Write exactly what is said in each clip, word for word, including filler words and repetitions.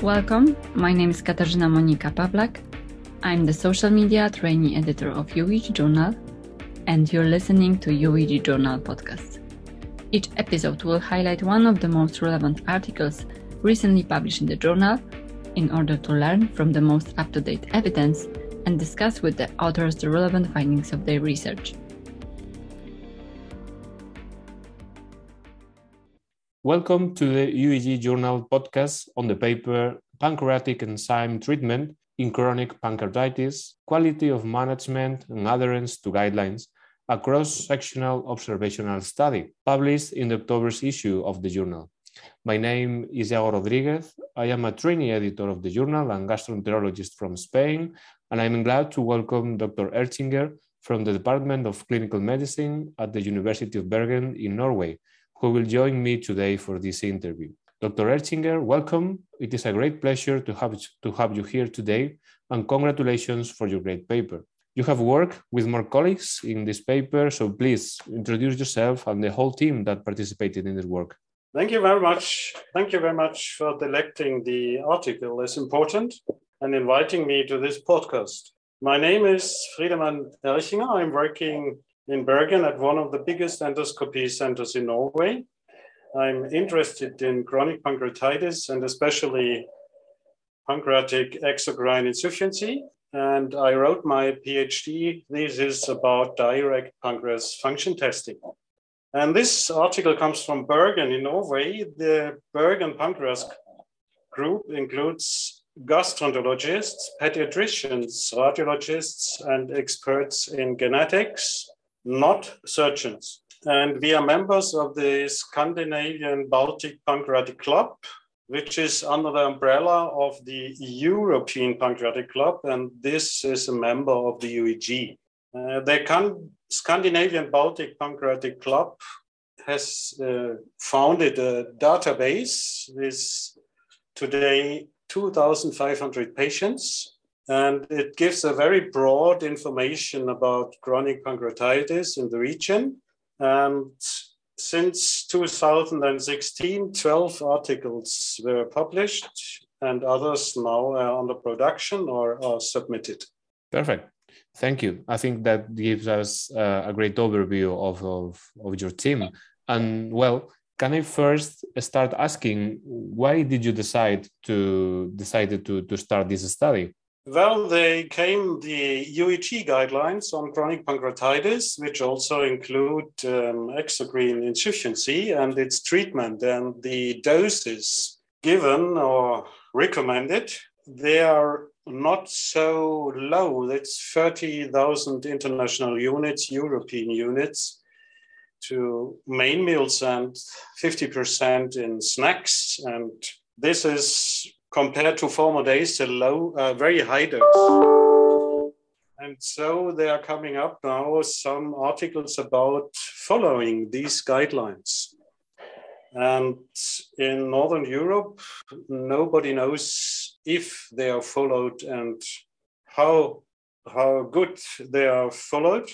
Welcome, my name is Katarzyna Monika Pawlak. I'm the social media trainee editor of U E G Journal, and you're listening to U E G Journal podcast. Each episode will highlight one of the most relevant articles recently published in the journal in order to learn from the most up-to-date evidence and discuss with the authors the relevant findings of their research. Welcome to the U E G Journal podcast on the paper Pancreatic Enzyme Treatment in Chronic Pancreatitis, Quality of Management and Adherence to Guidelines, a cross-sectional observational study, published in the October's issue of the journal. My name is Iago Rodriguez. I am a trainee editor of the journal and gastroenterologist from Spain, and I'm glad to welcome Doctor Erchinger from the Department of Clinical Medicine at the University of Bergen in Norway, who will join me today for this interview. Doctor Erchinger, welcome. It is a great pleasure to have, to have you here today, and congratulations for your great paper. You have worked with more colleagues in this paper, so please introduce yourself and the whole team that participated in this work. Thank you very much. Thank you very much for selecting the article as important and inviting me to this podcast. My name is Friedemann Erchinger. I'm working in Bergen at one of the biggest endoscopy centers in Norway. I'm interested in chronic pancreatitis and especially pancreatic exocrine insufficiency. And I wrote my PhD thesis about direct pancreas function testing. And this article comes from Bergen in Norway. The Bergen Pancreas Group includes gastroenterologists, pediatricians, radiologists, and experts in genetics, not surgeons. And we are members of the Scandinavian Baltic Pancreatic Club, which is under the umbrella of the European Pancreatic Club, and this is a member of the U E G. Uh, the Can- Scandinavian Baltic Pancreatic Club has uh, founded a database with today two thousand five hundred patients. And it gives a very broad information about chronic pancreatitis in the region. And since two thousand sixteen, twelve articles were published and others now are under production or are submitted. Perfect. Thank you. I think that gives us uh, a great overview of, of, of your team. And well, can I first start asking, why did you decide to decide to, to start this study? Well, they came the U E G guidelines on chronic pancreatitis, which also include um, exocrine insufficiency and its treatment and the doses given or recommended. They are not so low. It's thirty thousand international units, European units, to main meals and fifty percent in snacks. And this is, compared to former days, a low, uh, very high dose. And so they are coming up now some articles about following these guidelines. And in Northern Europe, nobody knows if they are followed and how, how good they are followed.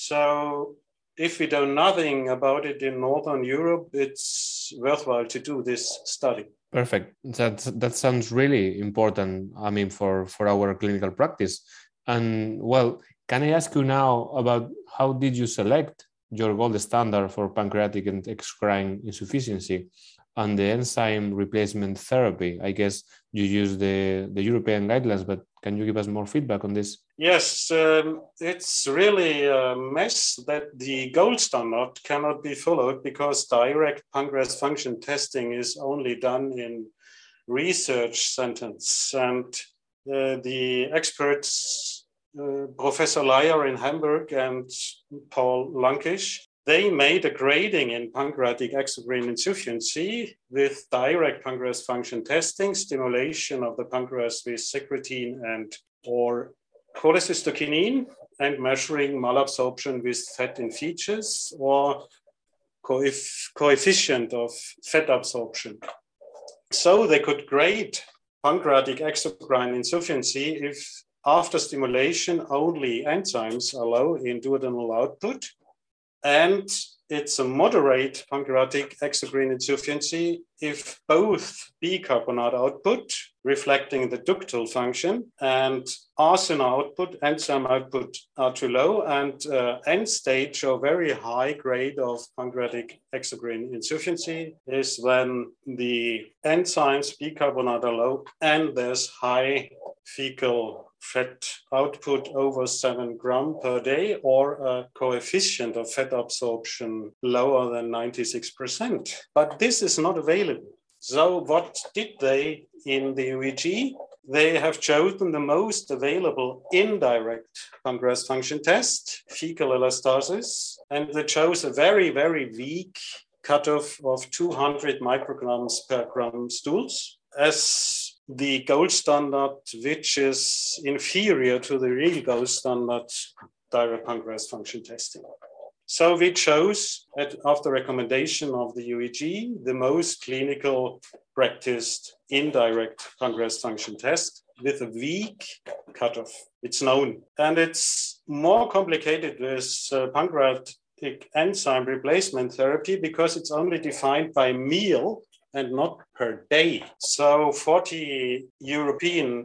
So if we know nothing about it in Northern Europe, it's worthwhile to do this study. Perfect. That that sounds really important, I mean, for, for our clinical practice. And well, can I ask you now about how did you select your gold standard for pancreatic and exocrine insufficiency and the enzyme replacement therapy? I guess you use the, the European guidelines, but can you give us more feedback on this? Yes, um, it's really a mess that the gold standard cannot be followed because direct pancreas function testing is only done in research centers. And uh, the experts, uh, Professor Leyer in Hamburg and Paul Lankish, they made a grading in pancreatic exocrine insufficiency with direct pancreas function testing, stimulation of the pancreas with secretin and or cholecystokinin, and measuring malabsorption with fat in features or coef- coefficient of fat absorption. So they could grade pancreatic exocrine insufficiency if after stimulation only enzymes are low in duodenal output, and it's a moderate pancreatic exocrine insufficiency if both bicarbonate output, reflecting the ductal function, and arsine output, enzyme output are too low, and uh, end stage or very high grade of pancreatic exocrine insufficiency is when the enzymes bicarbonate are low and there's high fecal fat output over seven gram per day, or a coefficient of fat absorption lower than ninety-six percent. But this is not available. So what did they in the U E G? They have chosen the most available indirect pancreas function test, fecal elastasis, and they chose a very, very weak cutoff of two hundred micrograms per gram stools as the gold standard, which is inferior to the real gold standard direct pancreas function testing. So we chose, at, after recommendation of the U E G, the most clinical practiced indirect pancreas function test with a weak cutoff. It's known. And it's more complicated with uh, pancreatic enzyme replacement therapy because it's only defined by meal and not per day. So forty European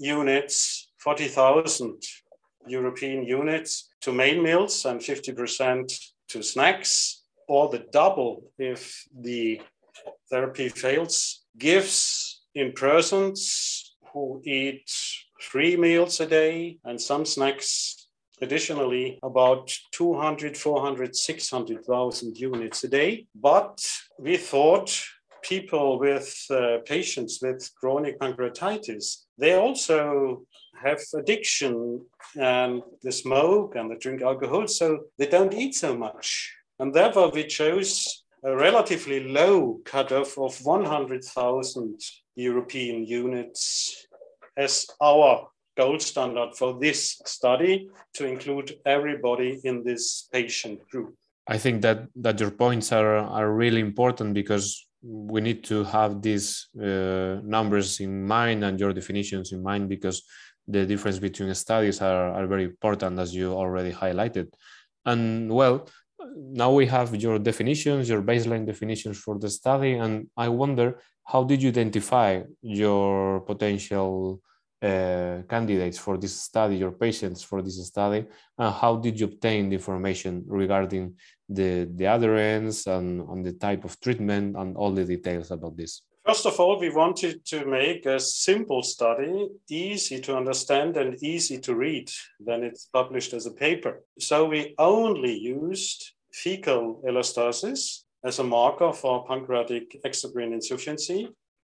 units, forty thousand European units to main meals and fifty percent to snacks, or the double if the therapy fails, gives in persons who eat three meals a day and some snacks additionally about two hundred, four hundred, six hundred thousand units a day. But we thought people with uh, patients with chronic pancreatitis, they also have addiction and they smoke and they drink alcohol, so they don't eat so much. And therefore we chose a relatively low cutoff of one hundred thousand European units as our gold standard for this study to include everybody in this patient group. I think that, that your points are, are really important because we need to have these uh, numbers in mind and your definitions in mind, because the difference between studies are, are very important, as you already highlighted. And well, now we have your definitions, your baseline definitions for the study. And I wonder, how did you identify your potential uh, candidates for this study, your patients for this study? And how did you obtain the information regarding the, the adherence and, and the type of treatment and all the details about this? First of all, we wanted to make a simple study, easy to understand and easy to read when it's published as a paper. So we only used fecal elastasis as a marker for pancreatic exocrine insufficiency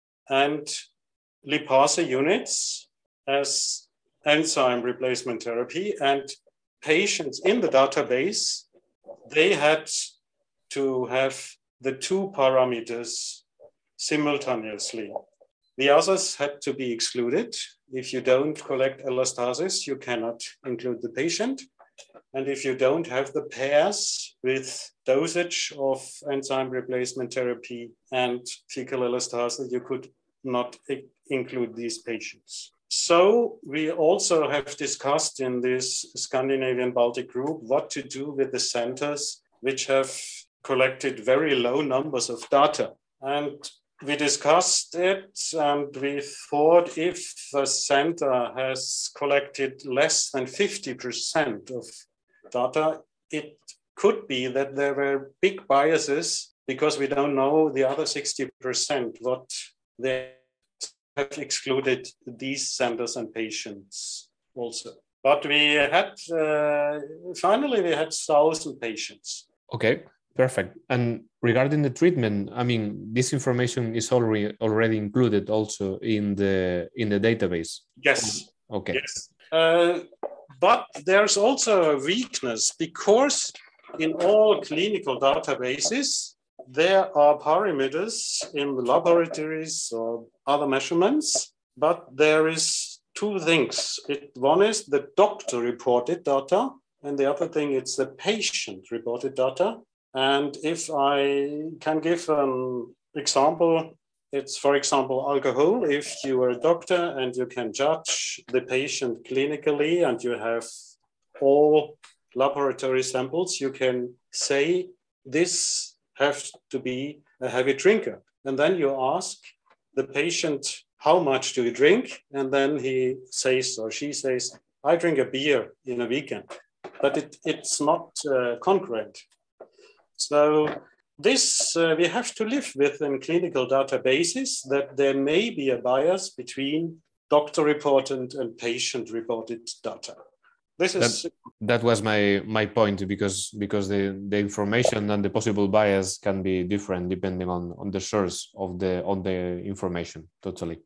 and lipase units as enzyme replacement therapy. And patients in the database, they had to have the two parameters simultaneously. The others had to be excluded. If you don't collect elastasis, you cannot include the patient. And if you don't have the pairs with dosage of enzyme replacement therapy and fecal elastasis, you could not include these patients. So we also have discussed in this Scandinavian Baltic group what to do with the centers which have collected very low numbers of data. And we discussed it and we thought if the center has collected less than fifty percent of data, it could be that there were big biases because we don't know the other sixty percent what they have excluded these centers and patients also. But we had, uh, finally we had one thousand patients. Okay. Perfect. And regarding the treatment, I mean, this information is already already included also in the in the database. Yes. Okay. Yes. Uh, but there's also a weakness because in all clinical databases there are parameters in the laboratories or other measurements, but there is two things. It, one is the doctor reported data, and the other thing is the patient reported data. And if I can give an example, it's, for example, alcohol. If you are a doctor and you can judge the patient clinically and you have all laboratory samples, you can say this has to be a heavy drinker. And then you ask the patient, how much do you drink? And then he says or she says, I drink a beer in a weekend. But it, it's not uh, congruent. So this uh, we have to live with in clinical databases, that there may be a bias between doctor-reported and patient-reported data. This is that, that was my my point, because because the, the information and the possible bias can be different depending on, on the source of the on the information. Totally.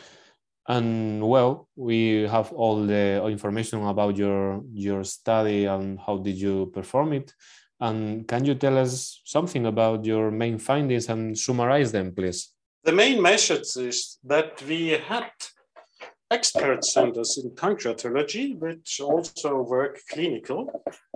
And well, we have all the information about your your study and how did you perform it. And can you tell us something about your main findings and summarize them, please? The main message is that we had expert centers in pancreatology, which also work clinical.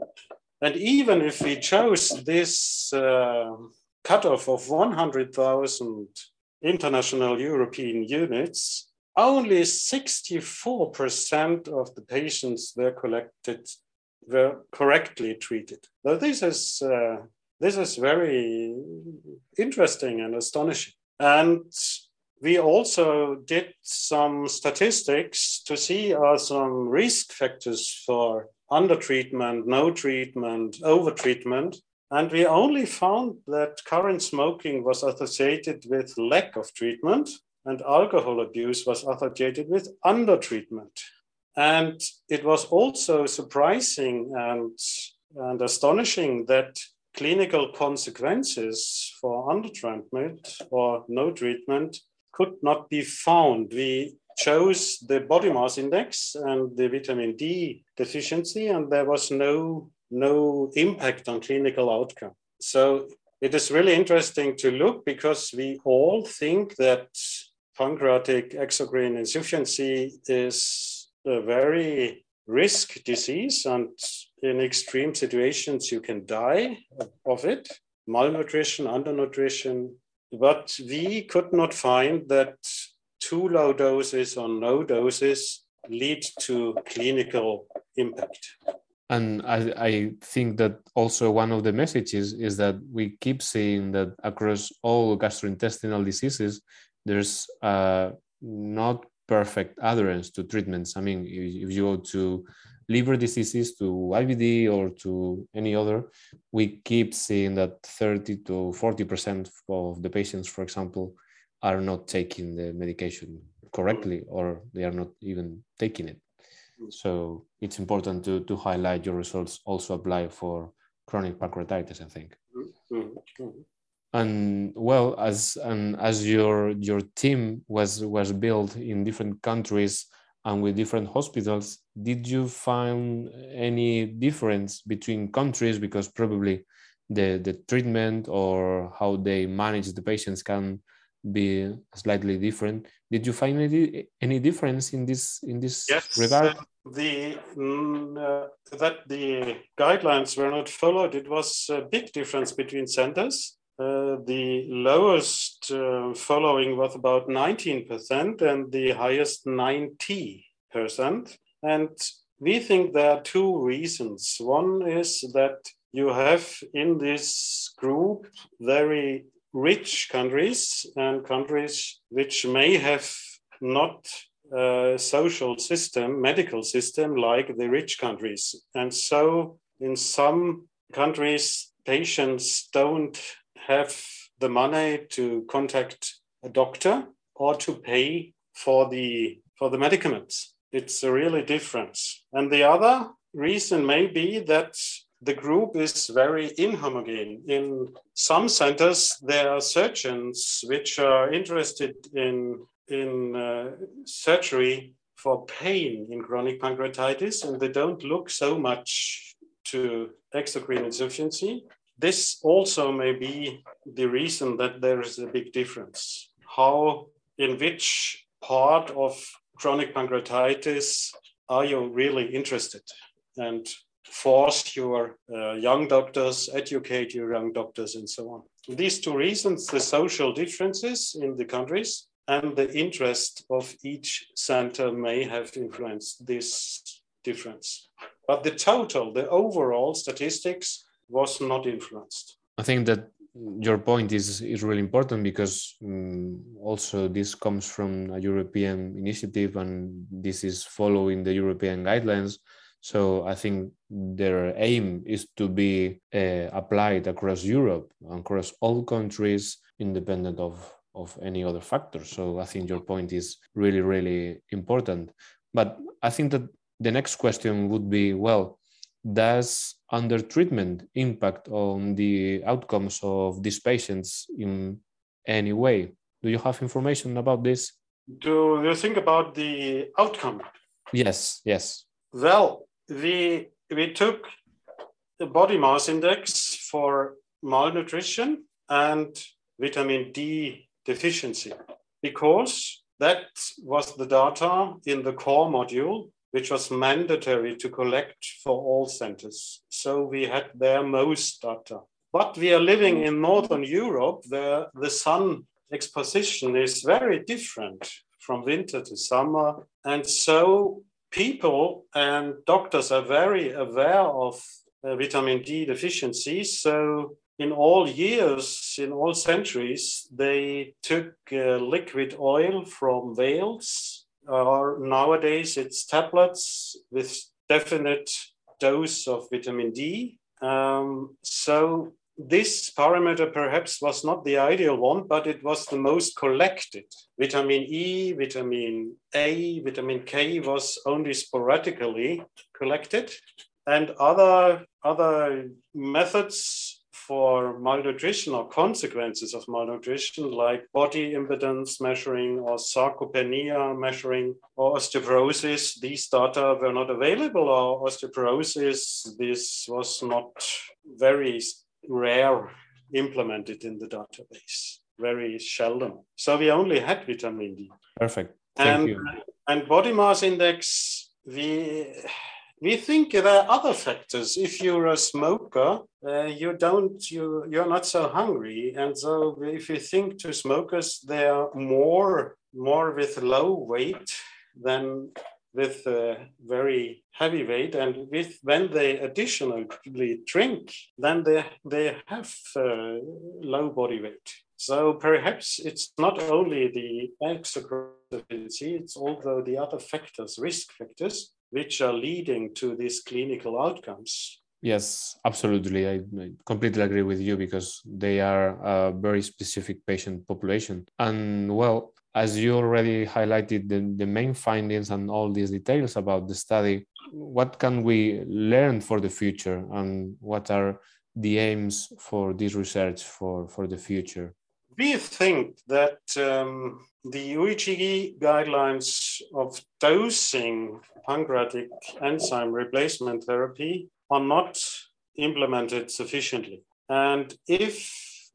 And even if we chose this uh, cutoff of one hundred thousand international European units, only sixty-four percent of the patients were collected, were correctly treated. Now, this is, uh, this is very interesting and astonishing. And we also did some statistics to see are some risk factors for undertreatment, no treatment, overtreatment. And we only found that current smoking was associated with lack of treatment, and alcohol abuse was associated with undertreatment. And it was also surprising and, and astonishing that clinical consequences for undertreatment or no treatment could not be found. We chose the body mass index and the vitamin D deficiency, and there was no, no impact on clinical outcome. So it is really interesting to look, because we all think that pancreatic exocrine insufficiency is a very risk disease, and in extreme situations you can die of it, malnutrition, undernutrition. But we could not find that too low doses or no doses lead to clinical impact. And I, I think that also one of the messages is that we keep seeing that across all gastrointestinal diseases, there's uh, not perfect adherence to treatments. I mean, if, if you go to liver diseases, to I B D, or to any other, we keep seeing that thirty to forty percent of the patients, for example, are not taking the medication correctly, or they are not even taking it. So it's important to, to highlight your results also apply for chronic pancreatitis, I think. Mm-hmm. And well, as and as your your team was was built in different countries and with different hospitals, did you find any difference between countries? Because probably the, the treatment or how they manage the patients can be slightly different. Did you find any, any difference in this in this yes, regard? Uh, the uh, that the guidelines were not followed. It was a big difference between centers. Uh, the lowest uh, following was about nineteen percent and the highest ninety percent. And we think there are two reasons. One is that you have in this group very rich countries and countries which may have not a social system, medical system like the rich countries. And so in some countries, patients don't have the money to contact a doctor or to pay for the for the medicaments. It's a really difference. And the other reason may be that the group is very inhomogeneous. In some centers, there are surgeons which are interested in, in uh, surgery for pain in chronic pancreatitis, and they don't look so much to exocrine insufficiency. This also may be the reason that there is a big difference. How, in which part of chronic pancreatitis are you really interested? And force your uh, young doctors, educate your young doctors, and so on. These two reasons, the social differences in the countries and the interest of each center may have influenced this difference. But the total, the overall statistics was not influenced. I think that your point is, is really important because um, also this comes from a European initiative and this is following the European guidelines. So I think their aim is to be uh, applied across Europe, across all countries, independent of, of any other factor. So I think your point is really, really important. But I think that the next question would be, well, does under-treatment impact on the outcomes of these patients in any way? Do you have information about this? Do you think about the outcome? Yes, yes. Well, we, we took the body mass index for malnutrition and vitamin D deficiency because that was the data in the core module, which was mandatory to collect for all centers. So we had there most data. But we are living in Northern Europe where the sun exposition is very different from winter to summer. And so people and doctors are very aware of uh, vitamin D deficiency. So in all years, in all centuries, they took uh, liquid oil from whales, or nowadays it's tablets with definite dose of vitamin D. Um, so this parameter perhaps was not the ideal one, but it was the most collected. Vitamin E, vitamin A, vitamin K was only sporadically collected. And other, other methods for malnutrition or consequences of malnutrition, like body impedance measuring or sarcopenia measuring or osteoporosis, these data were not available. Or osteoporosis, this was not very rare implemented in the database, very seldom. So we only had vitamin D. Perfect. Thank and, you. And body mass index, we... We think there are other factors. If you're a smoker, uh, you don't, you, you're not so hungry. And so if you think to smokers, they are more, more with low weight than with uh, very heavy weight. And with when they additionally drink, then they, they have uh, low body weight. So perhaps it's not only the exocrine deficiency, it's also the other factors, risk factors, which are leading to these clinical outcomes. Yes, absolutely. I, I completely agree with you because they are a very specific patient population. And well, as you already highlighted the, the main findings and all these details about the study, what can we learn for the future and what are the aims for this research for, for the future? We think that um, the U E G guidelines of dosing pancreatic enzyme replacement therapy are not implemented sufficiently. And if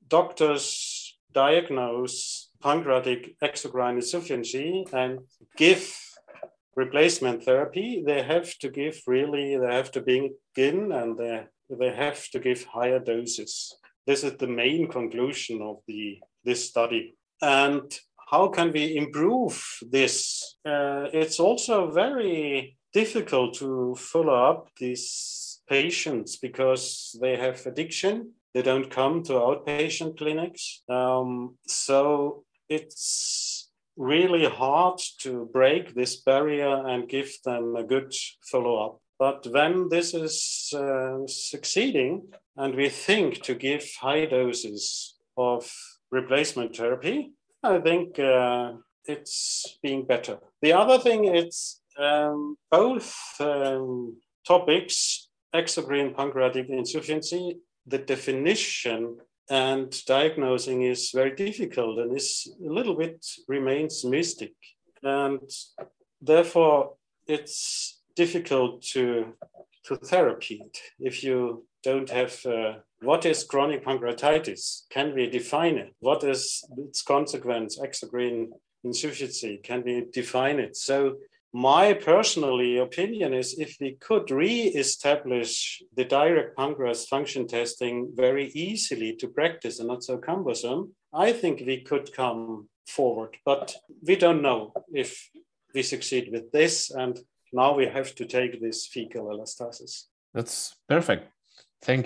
doctors diagnose pancreatic exocrine insufficiency and give replacement therapy, they have to give really, they have to begin and they, they have to give higher doses. This is the main conclusion of the, this study. And how can we improve this? Uh, it's also very difficult to follow up these patients because they have addiction. They don't come to outpatient clinics. Um, so it's really hard to break this barrier and give them a good follow-up. But when this is uh, succeeding, and we think to give high doses of replacement therapy, I think uh, it's being better. The other thing is um, both um, topics, exocrine pancreatic insufficiency, the definition and diagnosing is very difficult and is a little bit remains mystic. And therefore, it's difficult to, to therapy it if you don't have, uh, what is chronic pancreatitis? Can we define it? What is its consequence, exocrine insufficiency? Can we define it? So my personally opinion is if we could re-establish the direct pancreas function testing very easily to practice and not so cumbersome, I think we could come forward. But we don't know if we succeed with this. And now we have to take this fecal elastasis. That's perfect. Thank you.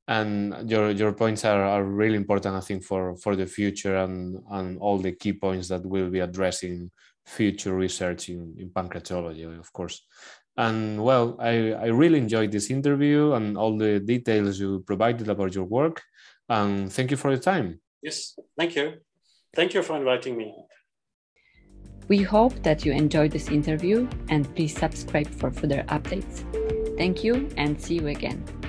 And your your points are, are really important, I think, for, for the future and, and all the key points that we'll be addressing future research in, in pancreatology, of course. And well, I, I really enjoyed this interview and all the details you provided about your work. And thank you for your time. Yes, thank you. Thank you for inviting me. We hope that you enjoyed this interview, and please subscribe for further updates. Thank you and see you again.